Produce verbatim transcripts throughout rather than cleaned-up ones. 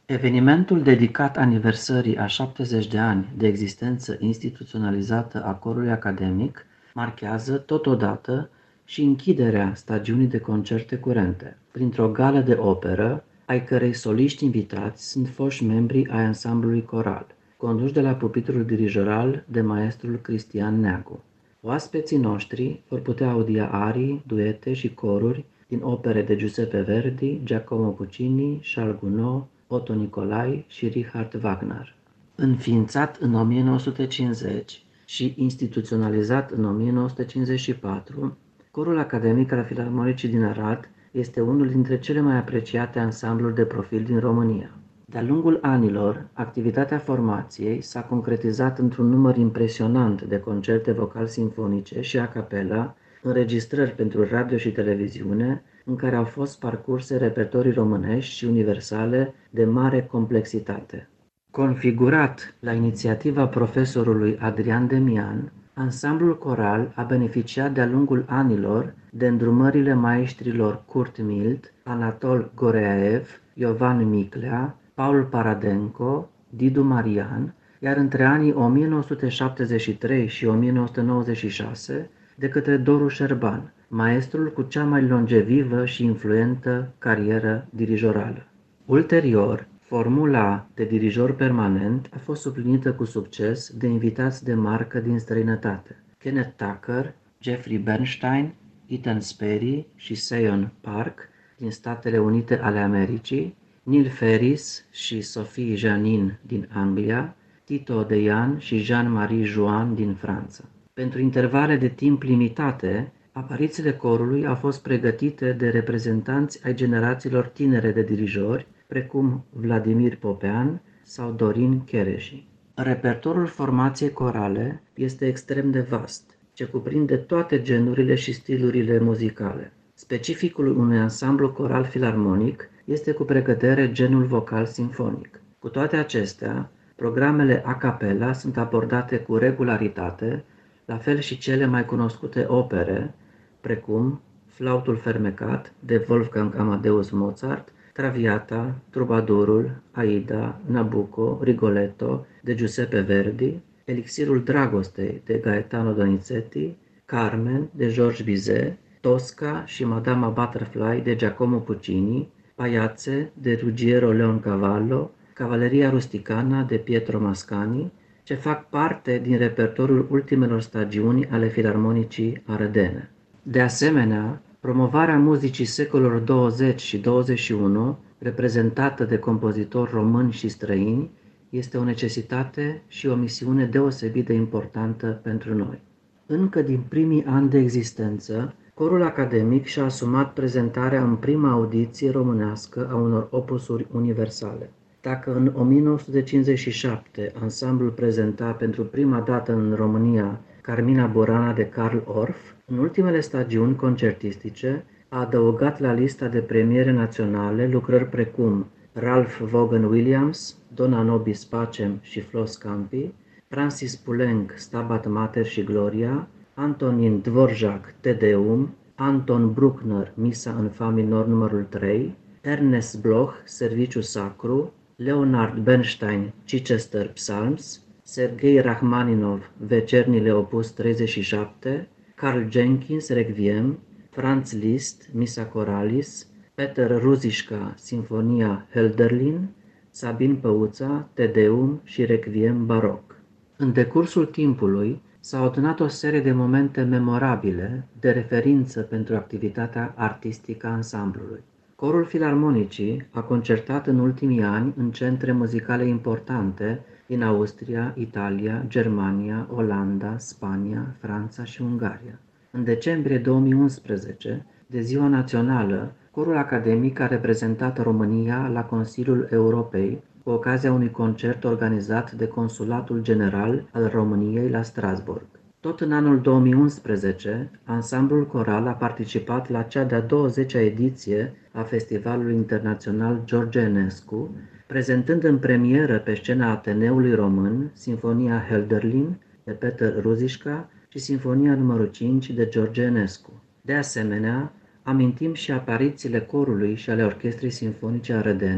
Evenimentul dedicat aniversării a șaptezeci de ani de existență instituționalizată a corului academic marchează, totodată, și închiderea stagiunii de concerte curente, printr-o gală de operă, ai cărei soliști invitați sunt foști membri ai ansamblului coral, conduși de la pupitrul dirijoral de maestrul Cristian Neagu. Oaspeții noștri vor putea audia arii, duete și coruri din opere de Giuseppe Verdi, Giacomo Puccini, Charles Gounod, Otto Nicolai și Richard Wagner. Înființat în o mie nouă sute cincizeci și instituționalizat în o mie nouă sute cincizeci și patru, Corul Academic al Filarmonicii din Arad este unul dintre cele mai apreciate ansambluri de profil din România. De-a lungul anilor, activitatea formației s-a concretizat într-un număr impresionant de concerte vocal-sinfonice și a capella, înregistrări pentru radio și televiziune, în care au fost parcurse repertorii românești și universale de mare complexitate. Configurat la inițiativa profesorului Adrian Demian, ansamblul coral a beneficiat de-a lungul anilor de îndrumările maestrilor Kurt Milt, Anatol Goreaev, Iovan Miclea, Paul Paradenco, Didu Marian, iar între anii o mie nouă sute șaptezeci și trei și o mie nouă sute nouăzeci și șase de către Doru Șerban, maestrul cu cea mai longevivă și influentă carieră dirijorală. Ulterior, formula de dirijor permanent a fost suplinită cu succes de invitați de marcă din străinătate: Kenneth Tucker, Jeffrey Bernstein, Ethan Sperry și Seyon Park din Statele Unite ale Americii, Neil Ferris și Sophie Janin din Anglia, Tito Odeyan și Jean-Marie Juan din Franța. Pentru intervale de timp limitate, aparițiile corului au fost pregătite de reprezentanți ai generațiilor tinere de dirijori, precum Vladimir Popean sau Dorin Chereși. Repertorul formației corale este extrem de vast, ce cuprinde toate genurile și stilurile muzicale. Specificul unui ansamblu coral filarmonic este cu precădere genul vocal sinfonic. Cu toate acestea, programele a cappella sunt abordate cu regularitate, la fel și cele mai cunoscute opere, precum Flautul fermecat de Wolfgang Amadeus Mozart, Traviata, Trubadurul, Aida, Nabucco, Rigoletto de Giuseppe Verdi, Elixirul dragostei de Gaetano Donizetti, Carmen de Georges Bizet, Tosca și Madama Butterfly de Giacomo Puccini, Pagliacce de Ruggiero Leoncavallo, Cavaleria Rusticana de Pietro Mascagni, ce fac parte din repertoriul ultimelor stagiuni ale filarmonicii arădene. De asemenea, promovarea muzicii secolelor douăzeci și douăzeci și unu, reprezentată de compozitori români și străini, este o necesitate și o misiune deosebit de importantă pentru noi. Încă din primii ani de existență, corul academic și-a asumat prezentarea în prima audiție românească a unor opusuri universale. Dacă în o mie nouă sute cincizeci și șapte ansamblul prezenta pentru prima dată în România Carmina Burana de Carl Orff, în ultimele stagiuni concertistice a adăugat la lista de premiere naționale lucrări precum Ralph Vaughan Williams, Dona Nobis Pacem și Flos Campi, Francis Poulenc, Stabat Mater și Gloria, Antonin Dvorak, Te Deum, Anton Bruckner, Misa în fa minor numărul trei, Ernest Bloch, Serviciu Sacru, Leonard Bernstein, Chichester Psalms, Sergei Rachmaninov, Vecernile opus treizeci și șapte, Carl Jenkins, Requiem, Franz Liszt, Missa Coralis, Peter Ruzișca, Sinfonia Hölderlin, Sabin Păuța, Te Deum și Requiem baroc. În decursul timpului s-au adunat o serie de momente memorabile de referință pentru activitatea artistică a ansamblului. Corul Filarmonicii a concertat în ultimii ani în centre muzicale importante din Austria, Italia, Germania, Olanda, Spania, Franța și Ungaria. În decembrie două mii unsprezece, de Ziua Națională, corul academic a reprezentat România la Consiliul Europei cu ocazia unui concert organizat de Consulatul General al României la Strasbourg. Tot în anul două mii unsprezece, ansamblul coral a participat la cea de-a douăzecea ediție a Festivalului Internațional George Enescu, prezentând în premieră pe scena Ateneului Român Sinfonia Hölderlin de Peter Ruzișca și Sinfonia numărul cinci de George Enescu. De asemenea, amintim și aparițiile corului și ale Orchestrei Sinfonice Arădene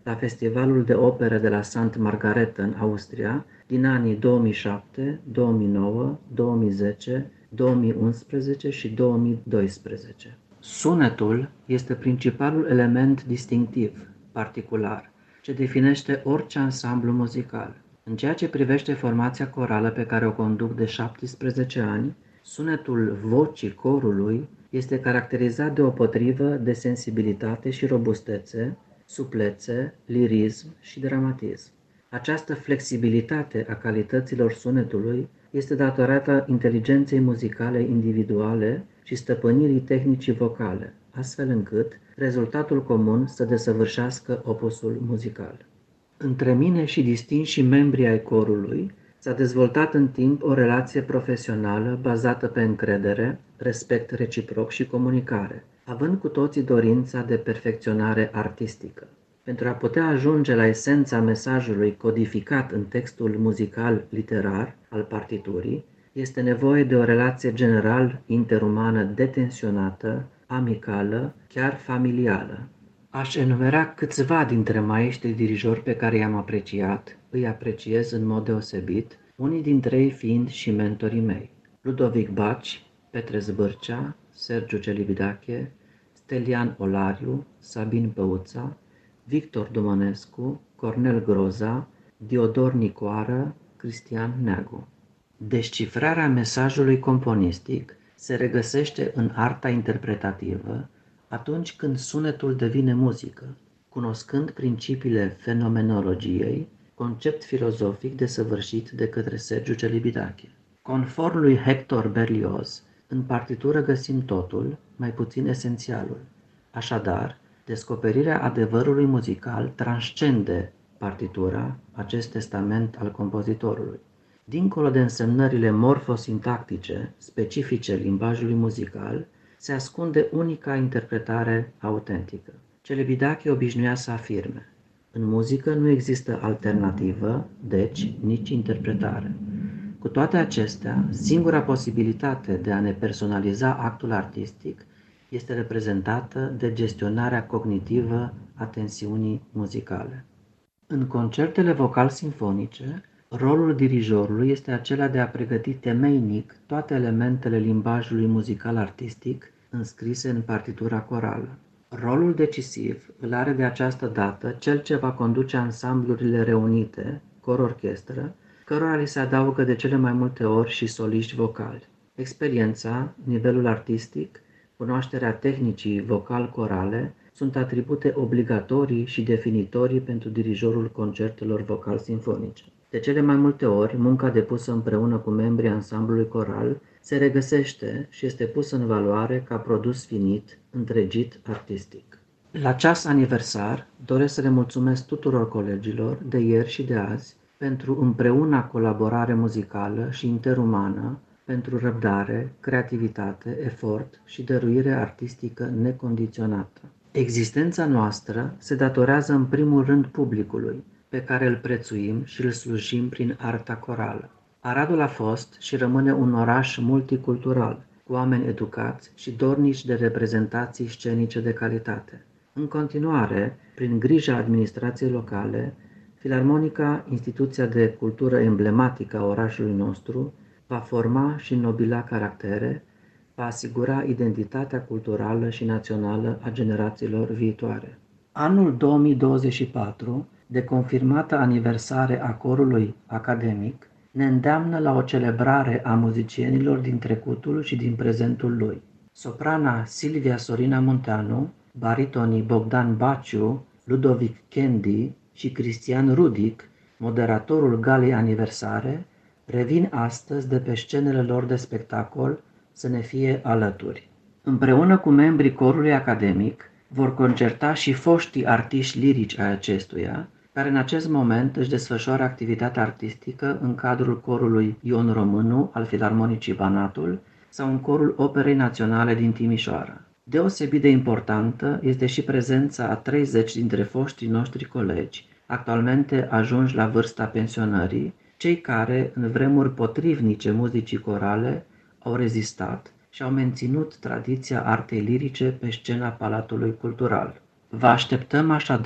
la Festivalul de Operă de la Sant Margareta în Austria din anii două mii șapte, două mii nouă, două mii zece, două mii unsprezece și două mii doisprezece. Sunetul este principalul element distinctiv, particular, ce definește orice ansamblu muzical. În ceea ce privește formația corală pe care o conduc de șaptesprezece ani, sunetul vocii corului este caracterizat deopotrivă de sensibilitate și robustețe, suplețe, lirism și dramatism. Această flexibilitate a calităților sunetului este datorată inteligenței muzicale individuale și stăpânirii tehnicii vocale, astfel încât rezultatul comun să desăvârșească opusul muzical. Între mine și distinși membrii ai corului s-a dezvoltat în timp o relație profesională bazată pe încredere, respect reciproc și comunicare, având cu toții dorința de perfecționare artistică. Pentru a putea ajunge la esența mesajului codificat în textul muzical literar al partiturii, este nevoie de o relație general interumană detensionată, amicală, chiar familială. Aș enumera câțiva dintre maestrii dirijori pe care i-am apreciat, îi apreciez în mod deosebit, unii dintre ei fiind și mentorii mei: Ludovic Baci, Petre Zbârcea, Sergiu Celibidache, Stelian Olariu, Sabin Păuța, Victor Dumănescu, Cornel Groza, Diodor Nicoară, Cristian Neagu. Descifrarea mesajului componistic se regăsește în arta interpretativă atunci când sunetul devine muzică, cunoscând principiile fenomenologiei, concept filozofic desăvârșit de către Sergiu Celibidache. Conform lui Hector Berlioz, în partitură găsim totul, mai puțin esențialul. Așadar, descoperirea adevărului muzical transcende partitura, acest testament al compozitorului. Dincolo de însemnările morfosintactice, specifice limbajului muzical, se ascunde unica interpretare autentică. Celibidache obișnuia să afirme: în muzică nu există alternativă, deci nici interpretare. Cu toate acestea, singura posibilitate de a ne personaliza actul artistic este reprezentată de gestionarea cognitivă a tensiunii muzicale. În concertele vocal-sinfonice, rolul dirijorului este acela de a pregăti temeinic toate elementele limbajului muzical-artistic înscrise în partitura corală. Rolul decisiv îl are de această dată cel ce va conduce ansamblurile reunite, cor-orchestră, cărora li se adaugă de cele mai multe ori și soliști vocali. Experiența, nivelul artistic, cunoașterea tehnicii vocal-corale sunt atribute obligatorii și definitorii pentru dirijorul concertelor vocal-sinfonice. De cele mai multe ori, munca depusă împreună cu membrii ansamblului coral se regăsește și este pusă în valoare ca produs finit, întregit artistic. La ceas aniversar, doresc să le mulțumesc tuturor colegilor de ieri și de azi pentru împreuna colaborare muzicală și interumană, pentru răbdare, creativitate, efort și dăruire artistică necondiționată. Existența noastră se datorează în primul rând publicului, pe care îl prețuim și îl slujim prin arta corală. Aradul a fost și rămâne un oraș multicultural, cu oameni educați și dornici de reprezentații scenice de calitate. În continuare, prin grija administrației locale, Filarmonica, instituția de cultură emblematică a orașului nostru, va forma și înnobila caractere, va asigura identitatea culturală și națională a generațiilor viitoare. Anul două mii douăzeci și patru, de confirmată aniversare a corului academic, ne îndeamnă la o celebrare a muzicienilor din trecutul și din prezentul lui. Soprana Silvia Sorina Munteanu, baritonii Bogdan Baciu, Ludovic Kendi și Cristian Rudic, moderatorul galei aniversare, revin astăzi de pe scenele lor de spectacol să ne fie alături. Împreună cu membrii corului academic vor concerta și foștii artiști lirici ai acestuia, care în acest moment își desfășoară activitatea artistică în cadrul corului Ion Românu al Filarmonicii Banatul sau în corul Operei Naționale din Timișoara. Deosebit de importantă este și prezența a treizeci dintre foștii noștri colegi, actualmente ajunși la vârsta pensionării, cei care, în vremuri potrivnice muzicii corale, au rezistat și au menținut tradiția artei lirice pe scena Palatului Cultural. Vă așteptăm așadar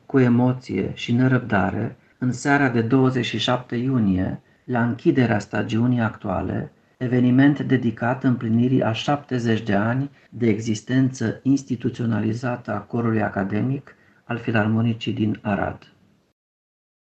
cu emoție și nerăbdare în seara de douăzeci și șapte iunie, la închiderea stagiunii actuale, eveniment dedicat împlinirii a șaptezeci de ani de existență instituționalizată a corului academic al Filarmonicii din Arad.